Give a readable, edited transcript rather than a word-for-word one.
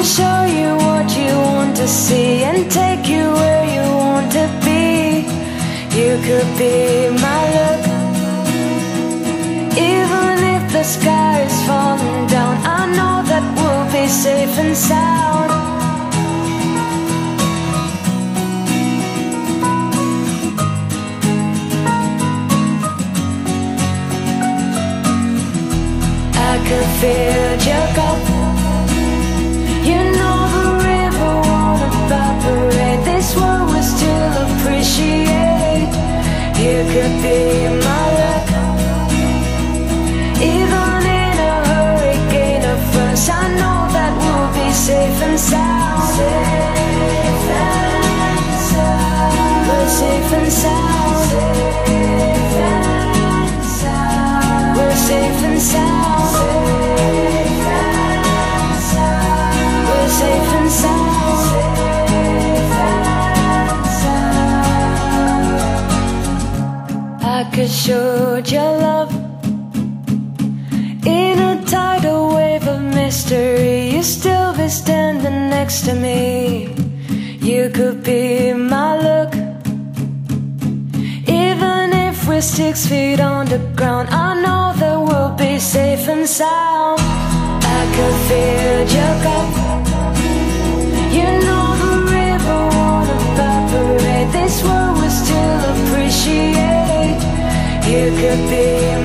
show you what you want to see and take you where you want to be. You could be my luck. Even if the sky is falling down, I know that we'll be safe and sound. I could feel your cup. You know the river won't evaporate. This world will still appreciate. You could be my luck. Even in a hurricane of us, I know that we'll be safe and sound. Safe and sound. We're safe and sound. Safe and sound. We're safe and sound. Safe and sound. I could show your love in a tidal wave of mystery. You still be standing next to me. You could be my luck. Even if we're 6 feet on the ground, I know that we'll be safe and sound. I could feel your cup. You know the river won't evaporate. This world will still appreciate. You could be